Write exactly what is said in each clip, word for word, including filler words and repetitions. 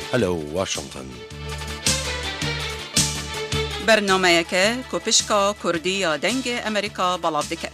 هلو واشنطن. برنامه که کوپشکا کردی یا دنگ امریکا بلاف دکت.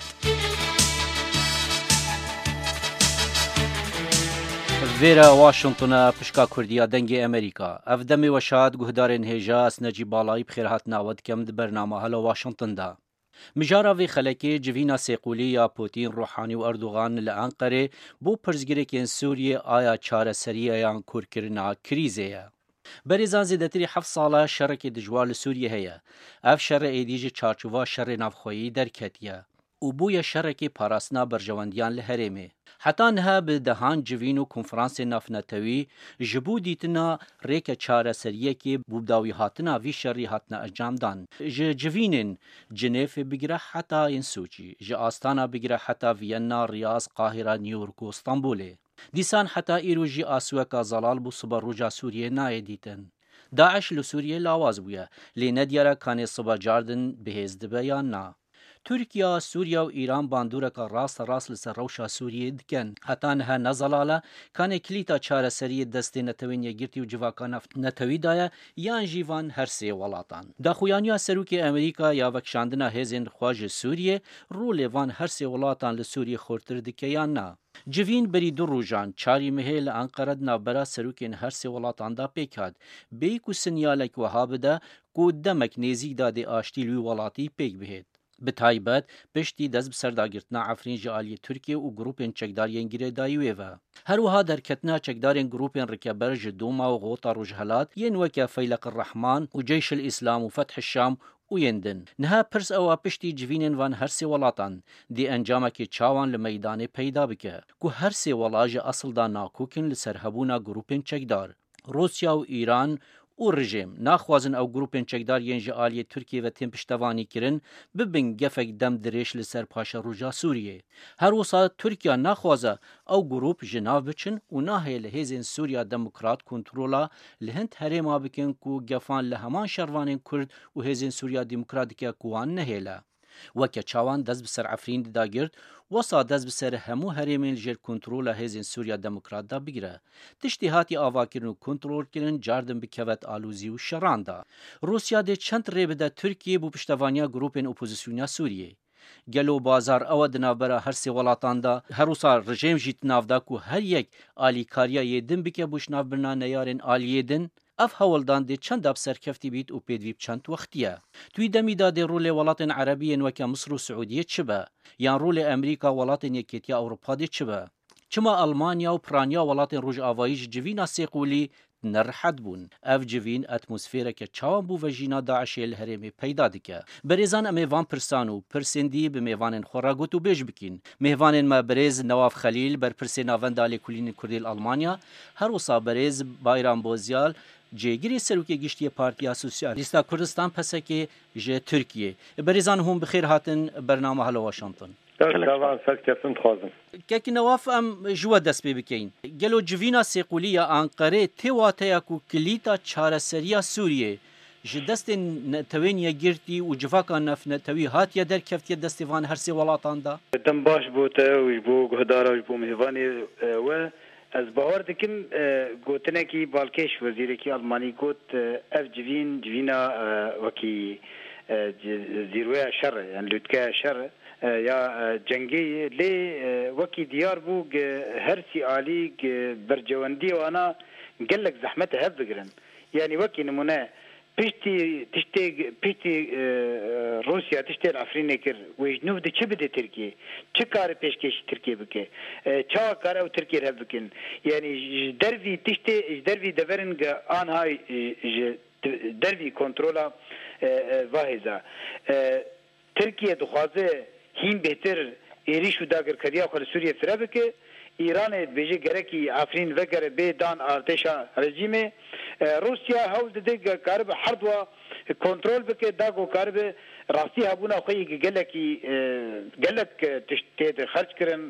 ویرا واشنطن پشکا کردی یا دنگ امریکا. افدمی وشاد گهدارن هجاس نجی بالای بخیرات ناود کم د برنامه هلو واشنطن دا. مجارا وی خلکی جوینا سیقولی یا پوتین روحانی و اردوغان لانقره بو پرزگیرکین سوریه آیا چاره سریه یا کورکرنا کریزه. بریزان زیدتری هفت ساله شرک دجوال سوریه هیا. اف شر ایدیج چارچوبا شر نافخویی در کتیه. و بوی شرکی پاراسنا برجواندیان لحرمه. حتی نها به دهان جوین و کنفرانس نافنتوی جبو دیتنا ریک چاره سریه که بوداوی هاتنا وی شری هاتنا اجام دان. ج جوینن جنیف بگیره حتی این سوچی. ج آستانا بگیره حتی وینا، ریاض، قاهره، نیویورک و استانبوله. دیسان حتی ایروژی آسوکا زلال بو صبح روجا سوریه نای دیتن. داعش لسوریه لاواز بویا. لی ندیاره کانی صبح جاردن بهزد بیان نا. ترکیه، سوریا و ایران باندوره که راست راست لسر روشا سوریه دکن. حتی نه نزلاله کانی کلیتا چاره سری دستی نتوین یگیرتی و جواکان نتوی دایه یان جیوان هر سی ولاتان. دا خویانیا سروک امریکا یا وکشاندنا هزین خواج سوریه رو لیوان هر سی ولاتان لسوریه خورتر دکه یا نه. جوین بری دو روزان چاری مهل انقرد نابرا سروکین هر سی ولاتان دا پیکاد. بیکو سنیالک وهاب دا کو دمک نیزی داده آشتیلوی ولاتی پیک بهید. بتایبت پشتی دست بسرداگرتنا عفرین جالی ترکیه و گروپین چکدارین گیره دایوه و هر وها در کتنا چکدارین گروپین رکبر جدوما و غوطا رجحلات ین وکا فیلق الرحمن و جیش الاسلام و فتح الشام و یندن نها پرس او پشتی جوینن وان هر سی ولاتان دی انجامه که چاوان لمیدان پیدا بکه که هر سی ولاج اصل دا ناکوکن لسرهبونا گروپین چکدار روسیا و ایران و رژیم ناخوازن او گروپین چکدار ینج آلی ترکیه و تیم پشتوانی کرن ببین گفک دم دریش لسر پاشا روجا سوریه. هر وصا ترکیه ناخوازه او گروپ جناو بچن و ناهی لحیزین سوریا دموکرات کنترولا لهند هریما بکن کو گفان لهمان شروانین کرد و حیزین سوریا دموکراتیکا کوان نهیلا. وکه چاوان دست بسر عفرین دا گرد وصا دست بسر همو هریمین جر کنترول هزین سوریا دموکرات دا بگیره. تشتیحاتی آوا کرن و کنترول کرن جاردن بکوت آلوزی و شران دا. روسیا ده چند ریب دا ترکیه بو پشتوانیا گروپین اپوزیسیونیا سوریه. گلو بازار او دنابرا هر سی ولاتان دا هر وصا رژیم جیت ناف دا کو هر یک آلی کاریا یدن بکه بوش ناف برنا نیارن آلی دن اف هولدان دی چند اب سرکفتی بیت و پیدویب چند وقتیه. توی دمی داده رول ولات عربی وکه مصر و سعودیه چبه؟ یان رول امریکا ولات یکیتیا اوروپا دی چبه؟ چما آلمانیا و پرانیا ولات روج آوایش جوینا سیقولی نرحد بون. اف جوین اتمسفیره که چاوان بو وجینا داعشی الهرمی پیدا دکه. بریزان امیوان پرسانو پرسندی به میوانن خوراگوتو بیش بکین. میوانن ما بریز نواف خلیل بر پرسینا وندالی کلین کردیل آلمانیا هر وصا بریز بایران بوزیال جیگری سروکی گشتی پارتیا سوسیالیستا کردستان پسکی جه ترکیه. بریزان هم بخیر هاتن برنامه هلو واشنطن. طبعا سرکتون خوازم. که نواف ام جوا دست بی بکین. گلو جوینا سیقولی انقره تیواته کو کلیتا چاره سریا سوریه. ج دست نتوین یگرتی و جواکا نف نتوی هات یا در کفتی دست وان هر سی ولاتان دا. دم باش بوده و بو گهدارا و بو مهوانی و از باور دکم گوتنه کی بالکش وزیری کی آلمانی گوت اف جوین جوینا وکی زیروی شر یعنی لودکه شر یا جنگی لی وکی دیار بو هر سی آلی برجواندی و انا قلق زحمت هف بگرن یعنی وکی نمونه پشتی تشتی پشتی روسیا تشتی افرین کر و جنوب ده چه بده ترکیه چه کار پیشکش ترکیه بکه چه کار او ترکیه هف بکن یعنی دروی تشتی دروی دورنگ آنهای دروی کنترولا واحزه ترکیه دخوازه هیم بهتر ایریش و داگر کردیا خود سوریه فرا بکه ایران بیجه گره کی آفرین وگره به دان ارتشا رژیم روسیا هول ده کارب حرب و کنترل بکه داگو کارب راستی هبونا خوی گلکی گلک تشتید خرج کرن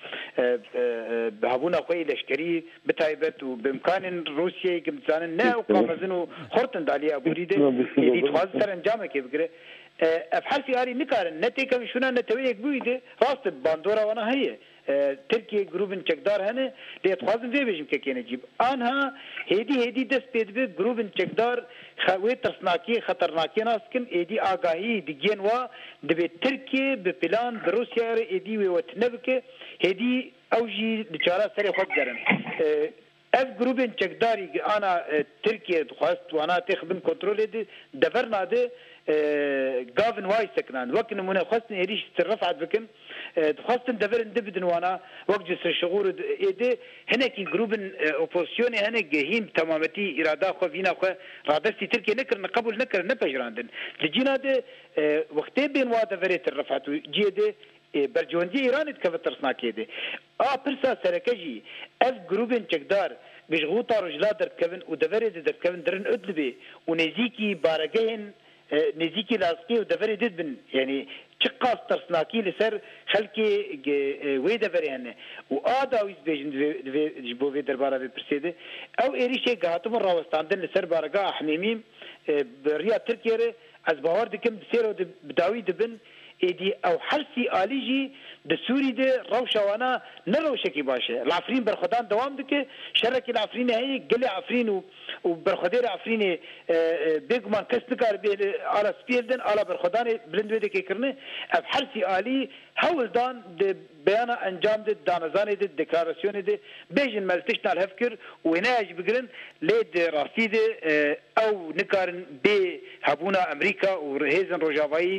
هبونا خوی لشکری بتایبت و بامکان روسیه که مثلا نه و قامزنو خورتن دالی ابوریده یدید خواهد سر انجامه که بگره افحال فياري نكارن نتيكا شونا نتوي يكبويده راست باندورا وانا هي ترکیه گروبن چکدار هنه لیت خوازم وی بجم که کنه جیب آنها هیدی هیدی دست پید به گروبن چکدار خوی ترسناکی خطرناکی ناسکن ایدی آگاهی دیگین و دبی ترکیه به پلان بروسیا ایدی و وتنبکه هیدی اوجی دچارا سری خود درن ev grubên çekdarî ana Tirkiye dixwast wana tê xibin kontrolê de dever nade gavin wayî sekinan wek nimûne xwestin êrîş tirrefat bikin dixwastin deverin dibidin wana wek cisr şiûr êdê hinekî grubên opozisyonê hinek gehîn temametî îrada xwe vîna xwe radestî Tirkiye nekirin qebûl nekirin nepejirandin li cîna de wextê bên wa deverê tirrefat û ciyê de برجوندی ایران اتکفت ترسناکی ده آ پرسا سرکجی اف گروبین چکدار بشغوطا رجلا درکوین و دوری ده درکوین درن ادلبی و نزیکی بارگهن نزیکی لازقی و دوری دید بن یعنی چقاس ترسناکی لسر خلکی وی دوری هنه و آدا ویز بیجن جبو وی دربارا بی پرسیده او ایریشه گهاتم راوستاندن لسر بارگاه حمیمیم بریا ترکیه ره از باور دکم سیرو بداوی دبن ایدی او حرسی آلیجی د سوری ده روشوانا نه روشکی باشه العفرین برخدان دوام دکه شرک العفرین هی گل عفرین و برخدیر عفرین بگمان کس نکار به آلا سپیلدن آلا برخدان بلند ویده که کرنه او حرسی آلی هول دان ده بیانا انجام ده دانزان ده دکلاراسیون ده بیجن ملتشنا الهفکر و هنایج بگرن لید راستی ده او نکارن بی هبونا امریکا و هیزن روجاوایی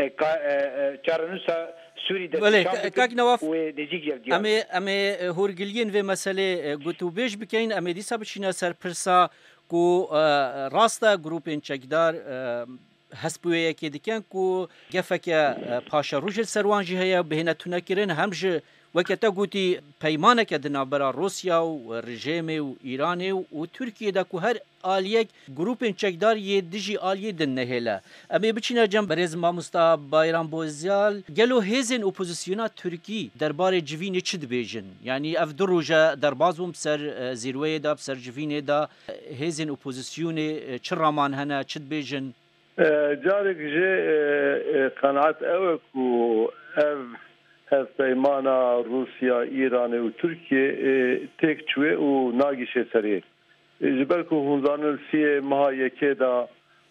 چارنوسا سوری ده بله کاک نواف و نزیک یردیان امی امی هورگلیین و مسئله گوتو بیش بکین امی دیسا بچینا سر پرسا کو راستا گروپین چکدار هسپویه که دیکن کو گفک پاشا روش سروانجی هیا بهنه تونکرین همج وکتا گوتی پیمانه که دنابرا روسیا و رژیم و ایران و ترکیه دا کو هر آلیک گروپین چکدار یه دیجی آلیه دن نهیله امی بچینا جم برز ماموستا بایران بوزیال گلو هیزن اپوزیسیونا ترکی درباره جوینه چی دبیجن یعنی اف دو روژه دربازوم سر زیروی دا سر جوینه دا هیزن اپوزیسیونه چی رامان هنه چی دبیجن جارك جي قناعت اوك و اف اف بيمانا روسيا ايران و تركيا تيك شوي و ناقش سري جبالكو هنزان السي مها يكيدا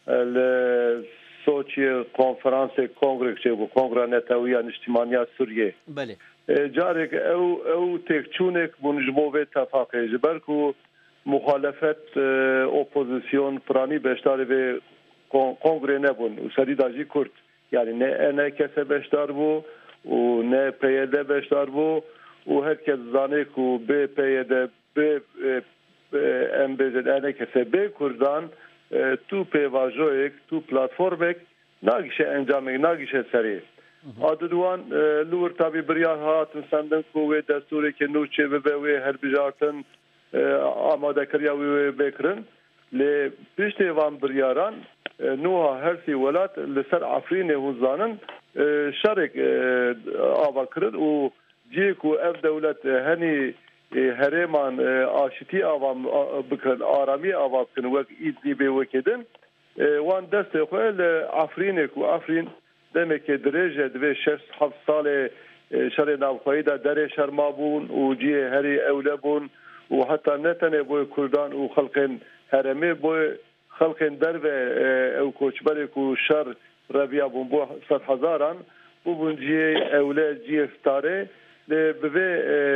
السوتشي كونفرانس كونغرس و كونغرا نتاوية اجتماعية سوريا بله جارك او او تيك شونك بنجموه تفاقه جبالكو مخالفت اپوزیسیون پرانی بشتاری به کنگره نبون و سریداجی کرد یعنی نه نه کسی بشتار بو و نه پیاده بشتار بو و هر کس زانه کو به پیاده به ام بزد نه کسی به کردان تو پیواژویک تو پلتفرمک ناگیشه انجام ناگیشه سری آدوان لور تابی بریار هات سندن کو دستوری که نوچه به و هر بجارتن آماده کریا و بکرن ل پیشت وان بریاران نوها هرسی ولات لسر عفرین هوزانن شرک آوا کرد و جیک و اف دولت هنی هرمان آشتی آوام بکرد آرامی آوا بکن وک ایدی به وکدن وان دست خوال عفرین کو عفرین demek ki derece ve şers hafta sale şerê navxwayî da derê şerma bûn û ciyê herî ewle bûn û heta ne tenê boy Kurdan û xelkên heremê boy xelkên derve ew koçberê ku şer reviya bûn bo sed hezaran bû bûn ciyê ewle ciyê starê lê bi vê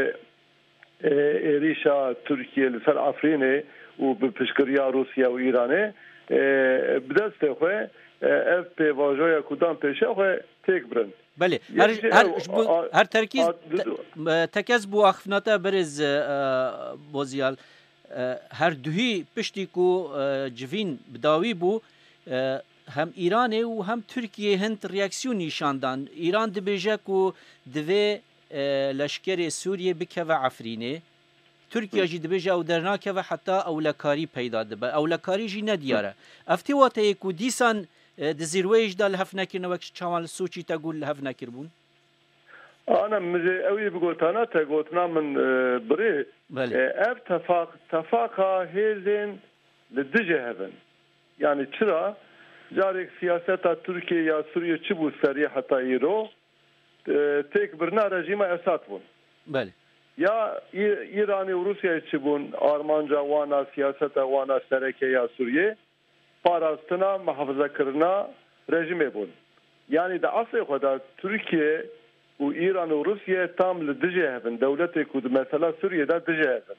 êrîşa Tirkiye li ser Efrînê û bi piştgiriya Rûsya û Îranê bi destê xwe ev pêvajoya kudan pêşe xwe têk birin. Belê her her her terkîz tekez bu axfinata beriz Bozyal her duhî piştî ku civîn bidawî bû hem Îranê û hem Tirkiye hind reaksiyon nîşandan. Îran dibêje ku divê leşkerê Sûriye bikeve Efrînê. Türkiye jî dibêje ew dernakeve heta ewlekarî peyda dibe. Ewlekarî jî nediyare. Ev tê wateyê ku dîsan di zîrweyê jî da li hev nekirine wek çawan li Sûçî te got li hev nekirbûn? Ana mijê ew ê bigotana te gotina min birê ev tefaq tefaqa hêzên li dijî hevin. Yani çira carek siyaseta Türkiye ya Sûriye çi bû seriye heta îro têk birina rejîma Esad bûn. بله یا ایرانی و روسیه چی بون آرمانجا وانا سیاست وانا سرکه یا سوریه پاراستنا محافظه کرنا رژیم بون یعنی در اصل خدا ترکیه و ایران و روسیه تام لدجه هفن دولت کود مثلا سوریه دا دجه هفن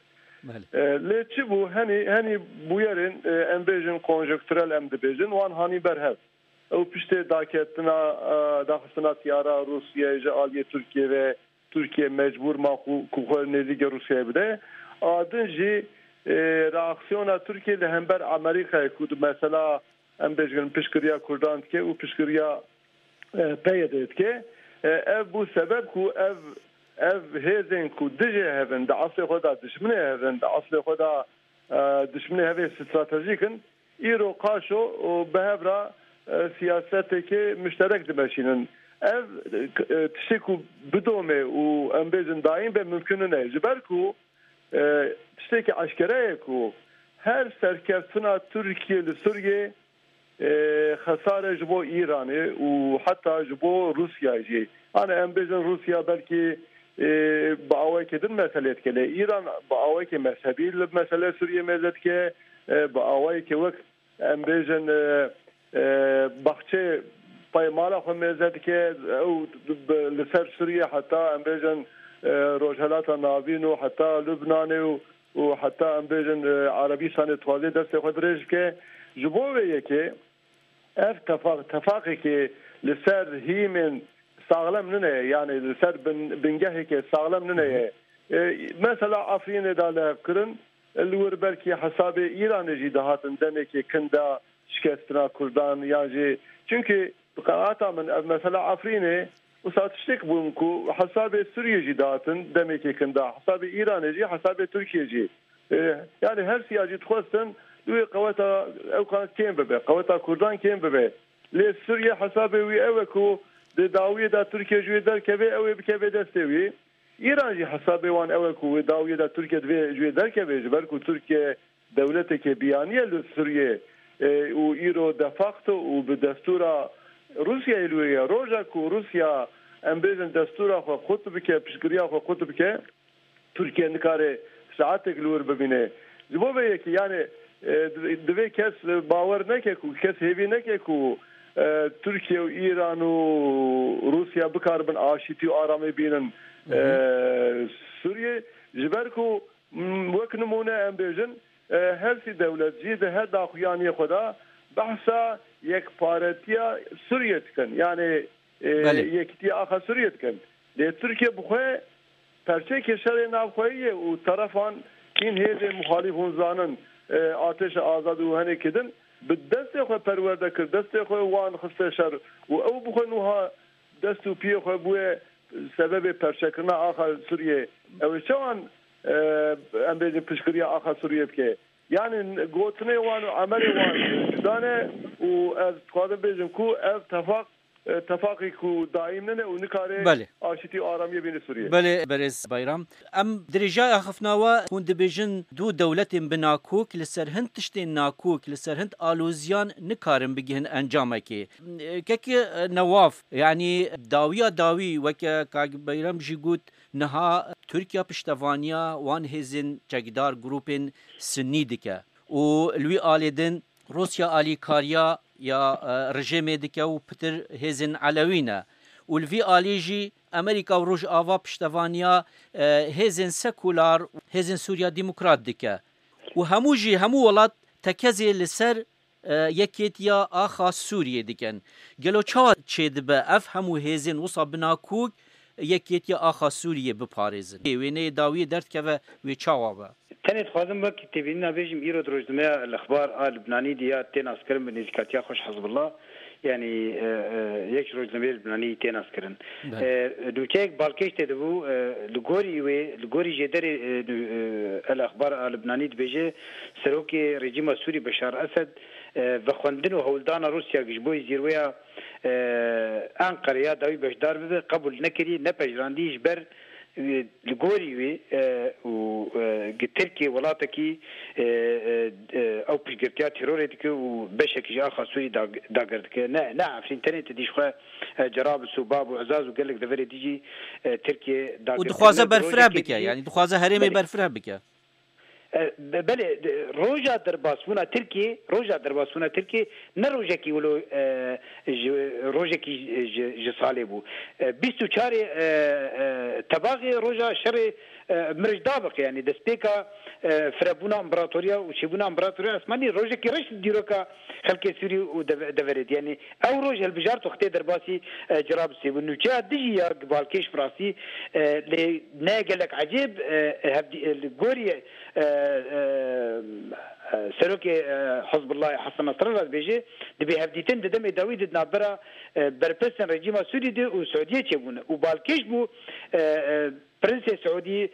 لی چی بو هنی هنی بویرین ام بیجن کنجکتورال ام دبیجن وان هانی برهف او پشت داکتنا داخستنا تیارا روسیه جالیه ترکیه و Türkiye mecbur ma kuhol nezi Rusya bile adın ji reaksiyona Türkiye ile hember Amerika'ya kudu mesela em bejgin pişkiriya Kurdan ke u pişkiriya peydet ke ev bu sebep ku ev ev hezen ku dije heven da asli xoda düşmene heven da asli xoda düşmene heven stratejikin iro qaşo behevra siyaseteke müşterek demeşinin ev tişteku bidome u embezin daim be mümkün ne jiberku tişteki aşkereye ku her serkeftina Türkiye'li Suriye hasare jibo İran'ı u hatta jibo Rusya'yı hani embezin Rusya belki bağavay kedin mesele etkili İran bağavay ke mezhebi mesele Suriye mezhetke bağavay ke vak embezin bahçe پایمالا خو مزد که او لسر سوریه حتی ام بیجن روجهلات ناوین و حتی لبنان و حتی ام بیجن عربستان توازی دست خود رج که جبوه که اف تفاق تفاقی که لسر هیمن ساغلم ننه یعنی لسر بنگهی که ساغلم ننه مثلا افرین داله کرن الور belki حساب ایران جیدهاتن دمه که کنده شکستنا کردان یعنی çünkü قاعدة من مثلا عفريني وساتشتك بونكو حساب سوريا جي داتن دميكي كندا حساب إيران جي حساب تركيا جي يعني هر سياجي تخصن دوي قوتا او كانت كين ببه قوتا كردان كين ببه لي سوريا حساب وي اوكو دي داوية دا تركيا جوي در كبه اوي بكبه دستوي إيران جي حساب وان اوكو داوية دا تركيا جوي در كبه جبركو تركيا دولتك بيانية لسوريا و إيرو دفاقتو و بدستورا روسيا الوية روجا كو روسيا امبيزن دستورا خو خطب كه بشكريا خو خطب كه تركيا نكاره ساعتك لور ببينه زبوبه كي يعني دوي كاس باور نكه كو كاس هيفي نكه كو تركيا وايران وروسيا بكاربن اشيتي ارامي بينن سوريا جبركو وكنمونه امبيزن هر سی دولت جید هر داخویانی خدا بحثا یک پارتیا سوریت کن یعنی یکتی آخر سوریت کن لی ترکیه بخواه پرچه کشور نافخواهیه و طرفان این هیز مخالفون زانن آتش آزاد و هنه کدن به دست خواه پرورده کرد دست خواه وان خسته شر و او بخواه نوها دست و پی خواه بوه سبب پرچه کرنا آخر سوریه او چوان ام بیجن پشکریه آخر سوریه بکه یعنی گوتنه وان و عمل وان جدانه و از قادم بیجن کو از تفاق تفاقی کو دائم نه و نکاره بله آشتی آرامی بین سوریه بله برز بایرام ام درجه اخفناوا هند بیجن دو دولت بناکوک لسر هند تشتین ناکوک لسر هند آلوزیان نکارن بگهن انجامه که که نواف یعنی داویا داوی و که کاگ بایرام جی گوت نها ترکیه پشتوانیا وان هزین چگدار گروپن سنی دکه و لوی آلیدن روسیا آلی کاریا یا رژیم دکه و پتر هزین علوینه و لوی آلی جی امریکا و روش آوا پشتوانیا هزین سکولار هزین سوریا دموکرات دکه و همو جی همو ولات تکزی لسر یکیتیا آخا سوریه دکن گلو چا چه دبه اف همو هزین وصا بناکوک یکیتی آخا سوریه بپارێزن وێنەیە داویە دەردکەوە وێ چاوابە تەنێت خوازم بە کتێبینی نابێژم ئیرۆ درۆژنمەیە لەخبار ئا لبنانی دییا تێناسکردن بە نێزیکاتیا خۆش حەزبڵڵا یعنی یەک ڕۆژنامەیە لبنانی تێناسکردن دووچەیەک باڵکەش تێدەبوو لە گۆری وێ لە گۆری ژێدەرێ ئەلەخبار ئا لبنانی دبێژێ سەرۆکی ڕێژیمە سووری بەشار ئەسەد بە خوێندن و هەوڵدانە رووسیا گشتبۆی زیروەیە ئەنقەرەیە داوی بەشدار ببێ قبول نەکردی نەپەژراندیش بەر لە گۆری وێ و تركيا ولاتكي او بيجرتيا تيروريتك وبشك جا خاصوي داغردك نا نا في انترنت دي شخه جراب سباب وعزاز وقال لك دفري تيجي تركيا داغ ودخوازه برفرا بك يعني دخوازه هرمي برفرا بك بله روجا درباسونا تركيا روجا درباسونا تركيا نروجكي ولو روجكي جسالبو بيستو چاري تباغي روجا شر مرج دابق يعني دستيكا فربونا امبراطوريا وشبونا امبراطوريا اسماني روجكي رش ديروكا خلق سوري ودفرد يعني او روج البجار تختي درباسي جراب سيبو نوچا دجي يا بالكيش فراسي لي ناقلك عجيب الغوري سروكي حزب الله حسن نصر الله بيجي دبي هفديتن ددم داوود نابرا بربسن رجيم سوري دي وسعوديه تشبون وبالكيش بو برنس سعودي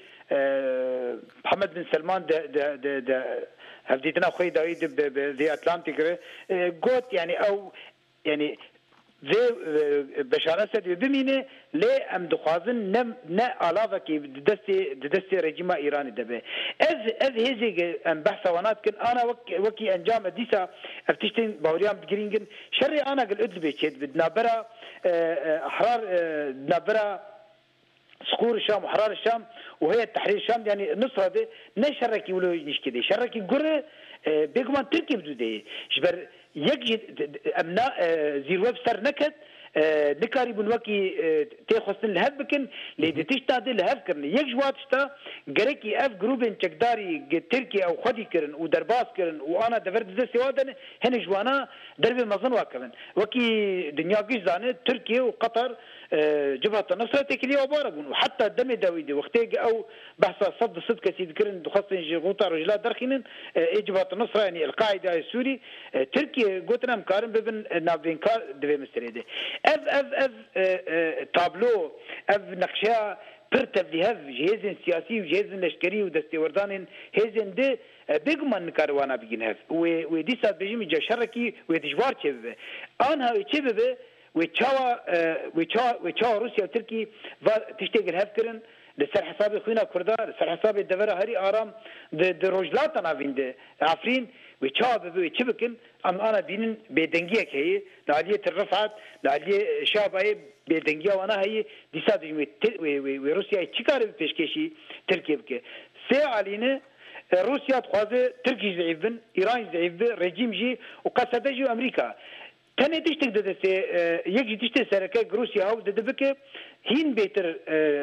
محمد بن سلمان د د د هفديتنا خوي داوود ذي اتلانتيك قوت يعني او يعني ذي بشارة سد بمينه ليه ام دخوازن نم نا علاوه كي دستي دستي رجيم ايراني دبه از از هيزي ام بحث وانات كن انا وكي, وكي انجام ديسا افتشتين باوريام جرينجن شري انا قل ادلبي تشد بدنا برا احرار نبرا سقور الشام وحرار الشام وهي التحرير الشام يعني نصرة دي نشركي ولو نشكي شركي قرر بيقمان تركي بدو دي جبر يجي امنا زير ويب سر نكت نكاري بنوكي تاخذن الهب بكن لدي تشتا دي الهب كرن يجوات شتا غريكي اف جروبين تشكداري تركي او خدي كرن ودرباس كرن وانا دفرد زي سوادن هن جوانا درب مزن واكمن وكي دنيا جيزانه تركيا وقطر جبهة النصرة تكليه وبارقون وحتى الدم داويدي وقتيج أو بحث صد صدق كسيد كرن دخصن جغوطة رجلات درخين جبهة النصرة يعني القاعدة السوري تركيا قلتنا مكارن ببن نابينكار دبي مستريده أف أف أف تابلو أف نقشة برتب لهف جهاز سياسي وجهاز لشكري ودستوردان هزن ده بيجمان نكاروانا بيجنهف ودي سات بيجي جشركي ودجوار تشبه أنا تشبه وتشاوا وتشاوا وتشاوا روسيا وتركي تشتغل هفكرن لسر حساب خوينا كردا لسر حساب الدفرة هري آرام د روجلات أنا بيند عفرين وتشاوا ببي تشبكن أم أنا بينن بدنجية كهي لعلية الرفعت لعلية شابه بدنجية وأنا هي ديسات وروسيا تشكار بيشكشي تركيا بك سي علينا روسيا تخاذ تركي ضعيفن إيران ضعيف رجيم جي وقصده جو أمريكا تاني تشتك ددسي يجي تشتي سركة روسيا هاو ددبك هين بيتر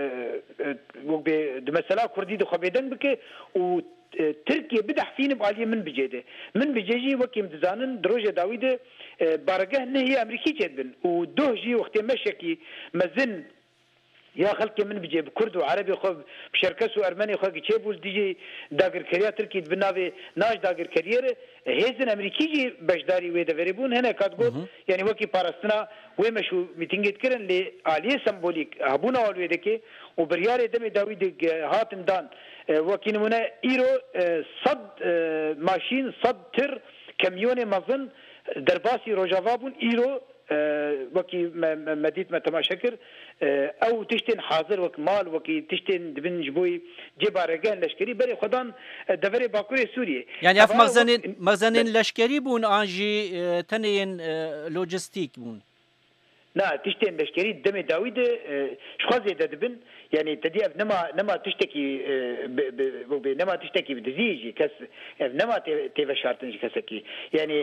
دمثلا كردي دخبيدن بك و تركيا بدح فين بعليه من بجيده من بجيجي وكيم دزانن دروجة داويد بارجه نهي أمريكي جدبن ودوجي وقت مشكي مزن يا خلق من بجيب كرد وعربي خو بشركس وارمني خو كيبول ديجي داغر كريا تركي بناوي ناش داغر كرير هيزن امريكي جي بشداري ويدا فريبون هنا كاتقول يعني وكي باراستنا ومشو ميتينجيت كرن لي عليه سمبوليك هبونا والويدكي وبريار دمي داويد هاتن دان وكي نمونه ايرو صد ماشين صد تر كاميون مازن درباسي روجافابون ايرو وكي مديت ما تماشكر او تشتين حاضر وك مال وكي تشتين دبن جبوي جبا رجال لشكري بري خدان دفري باكوري سوريا يعني اف مخزنين مخزنين لشكري بون انجي تنين لوجستيك بون لا تشتين لشكري دم داوود شخازي دبن يعني تدي نما نما تشتكي ب نما تشتكي بدزيجي كس نما تي شارتنج كسكي يعني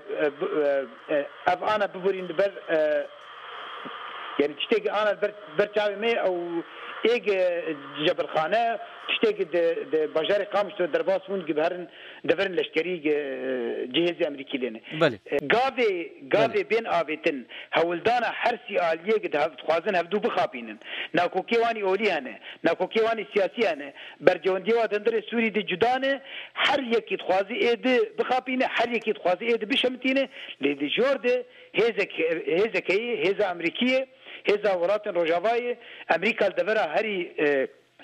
اف انا بورين بر يعني تشتكي انا بر برتاوي مي او ايج جبل خانه تشتكي د بجاري قامش درباس ون جبهرن دفرن لشكري جهاز امريكي لنا غافي غافي بين افيتن هولدانا حرسي عليه قد هفت خوازن هفدو بخابينن ناكو كيواني اولي هنا ناكو كيواني سياسي هنا برجوندي ودندر سوري دي جدانه هر يكي خوازي ايد بخابينه هر يكي خوازي ايد بشمتينه لدي جورد هيزك هيزك هيزا امريكيه هذا ورات روجافاي امريكا الدبره هري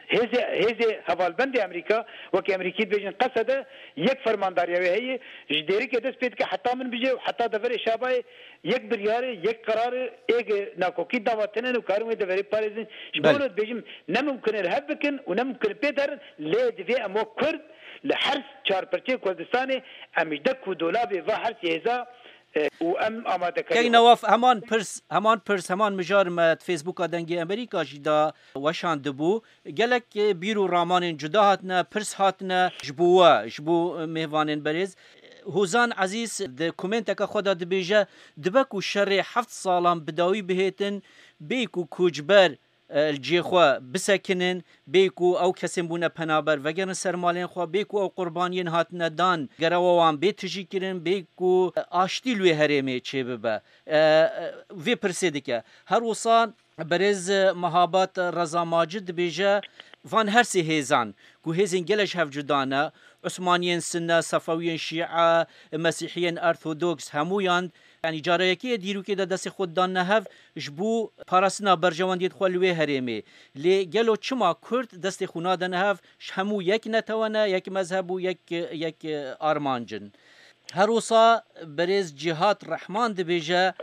هزه هزه حوالبند امریکا وک امریکی بجن قصده یک فرمانداری هي جديري كده سبيت حتى من بيجي حتى دفر شابه یک بریار یک قرار یک ناکوکی دعوتنه و کارو دفری پاريزن شبولت بيجم نممكن الهب بكن ونممكن بيدر لا دفي امو كرد لحرس چار پرچه کردستاني امجدك و دولابي و حرس هزا و ام آماده کرد. کی نواف همان پرس همان پرس همان مجار مت فیسبوک دنگی امریکا جدا وشان دبو گلک بیرو رامان جدا هاتنا پرس هاتنا جبوا جبو مهوانن برز هوزان عزیز د کومنت که خدا دبیجه دبکو شر هفت سالان بداوی بهتن بیکو کوجبر الجيخوا بسكنن بيكو او كسم بونا پنابر وگن سرمالين خوا بيكو او قربانين هاتنا دان گراوان بيتجي كرن بيكو آشتي لوي هرمي چه ببا وي پرسيدكه هر وصان برز مهابات رضا ماجد بيجه فان هرسي هيزان كو هيزن گلش هف جدانا عثمانيين سنة صفويين شيعة مسيحيين ارثوذكس همويان يعني جاريكي ديرو كده دست خود دان نهف جبو پاراسنا برجوان ديت خلوه هرمي لي گلو چما كرد دست خونا دان نهف همو يك نتوانا يك مذهب و يك يك ارمانجن هروسا برز جهاد رحمان دبيجه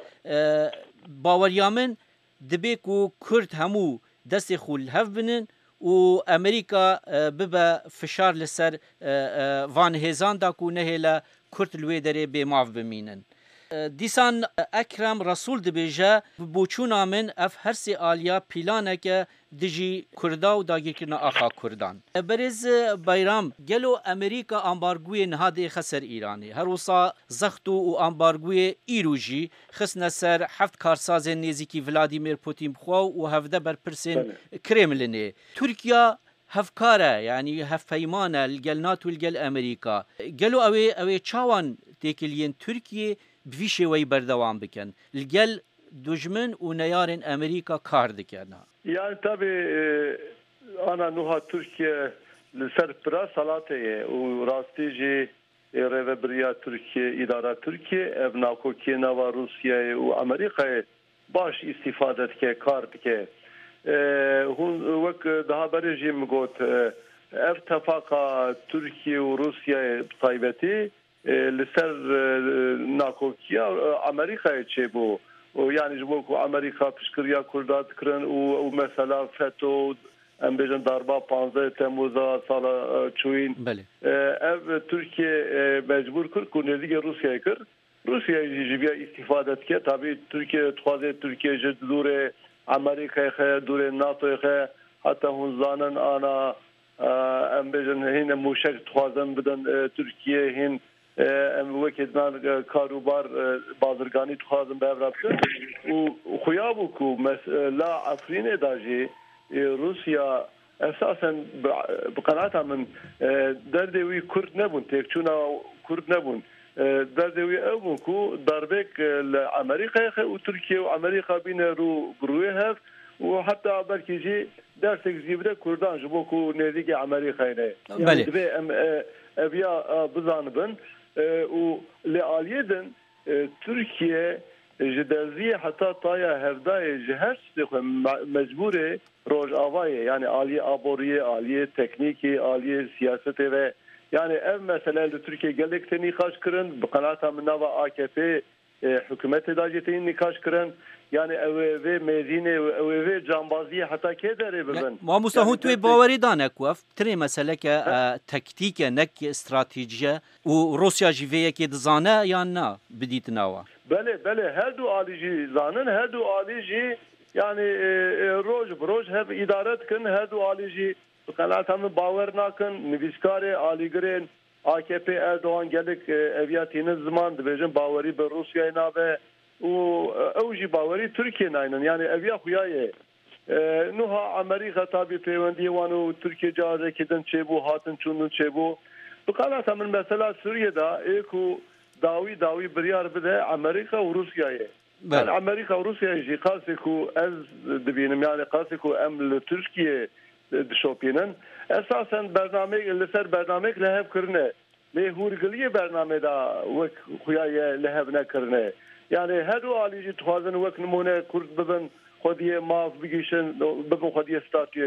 باوريامن دبيكو كرد همو دست خول هف بنن و امريكا ببا فشار لسر وان هزان داكو نهلا كرد الويدري بمعف بمينن دیسان اکرم رسول دبیجه بوچونا من اف هرسی آلیا پیلانه دجی کردا و داگیر کرنا آخا کردان برز بایرام گلو امریکا امبارگوی نهاده خسر ایرانی هر وصا زختو و امبارگوی ایروجی خسن سر هفت کارساز نزیکی ولادیمیر پوتین بخوا و هفده بر پرسین کرملینه ترکیه هفکاره یعنی هف پیمانه الگل ناتو الگل امریکا گلو اوی اوی چاوان تکلین ترکیه بفيشي وي بردوام بكن الجل دجمن ونيارن امريكا كار دكنا يعني تابي انا نوها تركيا لسر برا صلاتي وراستيجي ريفبريا تركيا اداره تركيا ابناكو كينا وروسيا وامريكا باش استفاده كي كار دكه هون وك ده برجي مغوت اتفاق تركيا وروسيا بطيبتي لسر ناکوکیا امریکا چه بو و یعنی جبو کو امریکا پشکریا کردات کرن و مثلا فتو ام بجن دربا پانزده تموز سال چوین بله اف ترکیه مجبور کرد کو نزدیک روسیه کرد روسیه جبیا استفاده که tabi Türkiye تخوازه ترکیه جد دور امریکا خه دور ناتو خه حتی هون زانن انا ام بجن هین موشک تخوازن بدن ترکیه هین ام وکیدان کاروبار بازرگانی تخوازن بهرابطه و خیابو کو لا افرین داجی روسیا اساسا بقناعتها من دردوی کرد نبون تکچونا کرد نبون دردوی اون کو دربک لامریکا و ترکیه و امریکا بین رو گروه هف و حتی بلکه جی درسک زیبره کردان جبو کو نزدیک امریکا نه بله دبی ام ابیا بزانبن و لآلیدن ترکیه جدازی حتی تایا هفدای جهست مجبوره روز آوایه یعنی آلیه آبوریه آلیه تکنیکی آلیه سیاسته و yani ev meseleleri Türkiye geldikçe nikaş kırın, bu kanata mınava A K P hükümet edacetini nikaş kırın, yani ev ve mezine ev ve cambaziye hatta kedere beben. ما مستهون توی باوری دانه کوف تری مسئله که تکتیک نک استراتیجیه و روسیا جیویه که دزانه یا نه بدیت نوا. بله بله her du alici zanın her du alici yani roj roj hep idaret kın her du alici kanatımı baver nakın nivişkare aligirin A K P Erdoğan gelik eviyatiniz zaman dibecin baveri be Rusya'ya nabe o evji baveri Türkiye'nin aynen yani eviya huyaye nuha Amerika tabi pevendi vanu Türkiye cihazı keden çebu hatın çunun çebu bu kanatımın mesela Suriye'de eko davi davi biriyar bide Amerika ve Rusya'ya yani Amerika ve Rusya'ya jî qasiku ez dibinim yani qasiku em li Türkiye dişopinin esasen bernamek leser bernamek lehev kırne lehurgiliye bername da vek xuyaye lehev ne kırne yani her o alici tuhazın vek numune kurd bibin xodiye maf bigişin bibin xodiye statüyek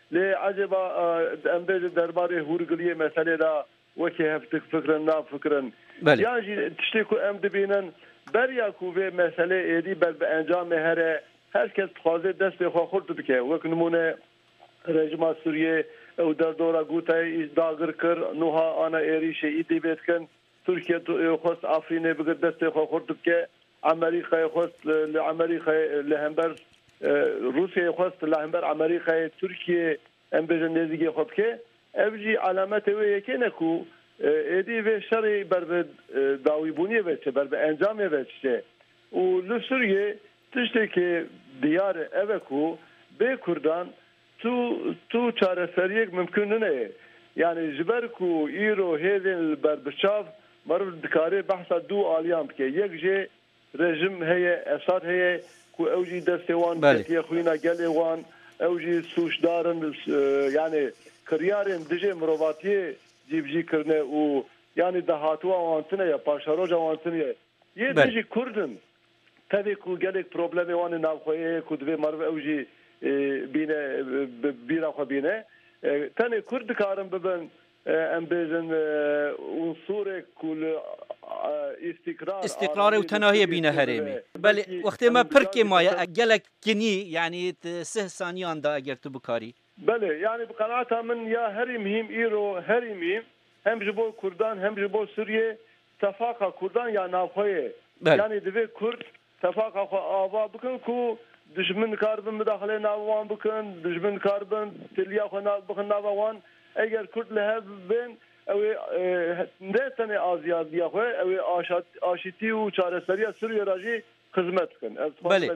لعجب أمبيج درباري هورغلية مثلا لا وكي هفتك فكرا نا فكرا يعني تشتكو أم دبينا بريا كوفي مثلا إيدي بل بأنجام هره هر کس خوازه دست خو خورد بکه وک نمونه رژیم سوریه او در دورا گوتای داگر کر نوها آنا ایریش ایدی بیت کن ترکیه خواست آفرینه بگر دست خو خورد بکه امریکا خواست لامریکا لهمبر روسیه خواست لهمبر امریکا ترکیه ام بجن نزدیکی خوب که اوجی علامت و یکی نکو ایدی و شری بر داوی بونیه بچه بر انجامی بچه و لسوریه تشتی که دیار اوکو به کردان تو تو چارەسەریەک ممکن نه یعنی جبر کو ایرو هیدن بر بشاف مرد دکاره بحثا دو آلیام که یک جه رژیم هی اساد هی کو اوجی دستوان که خوینا گلی وان اوجی سوش دارن یعنی کریارن دجه مروباتی جیبجی کرنه و یعنی دهاتوا وانتنه یا پاشاروج وانتنه یه دجه کردن تبي كو قالك بروبليم وان ناخوي كو دبي مر اوجي بينا بيرا خو بينا ثاني كرد كارم ببن ام بيزن عنصر كل استقرار استقرار وتناهي بين هرمي بل وقت ما بركي ما قالك كني يعني سه ثانيان دا اگر تو بكاري بله يعني بقناعتها من يا هرمهم ايرو هرمهم هم جبو كردان هم جبو سوريا تفاقا كردان يا ناخوي يعني دبي كرد تفاقا خو آوا بکن کو دشمن کاربن مداخله ناوان بکن دشمن کاربن تلیا خو بکن ناوان اگر کرد له بین او نه تنه ازیادی خو او آشات آشتی و چارەسەری سوریه راجی خدمت کن از بله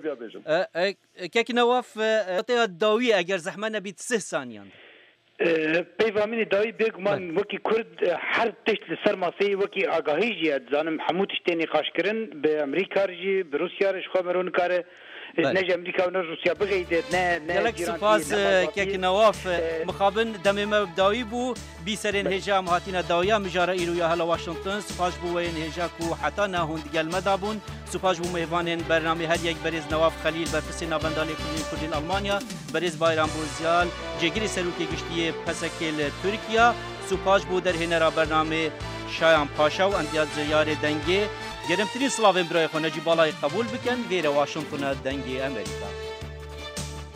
که نواف تا داوی اگر زحمه نبید سه ثانیه پیوامین داوی بگمان وکی کرد هر تشت لسر ماسه وکی آگاهی جیاد زانم حمود تشتی نقاش کرن به امریکا رجی به روسیا رش خواه مرون کاره نج امریکا و نج روسیا بگیده نه نه گلک سپاس که نواف مخابن دم ما داوی بو بی سرین هجا مهاتینا داویا مجاره ایرویا هلا واشنطن سپاس بو وین هجا کو حتا نه هند گل مدابون سپاس بو مهوانن برنامه هر یک بریز نواف خلیل برفسی نابندالی کلی کردین آلمانیا بریز بایرام بوزیال جگری سلوکی گشتی پسکل ترکیه سپاس بو در هنرا برنامه شایان پاشا و اندیاز زیار دنگه گرمترین سلاوین برای خو نجیب بالای قبول بکن ویره واشنطن دنگه امریکا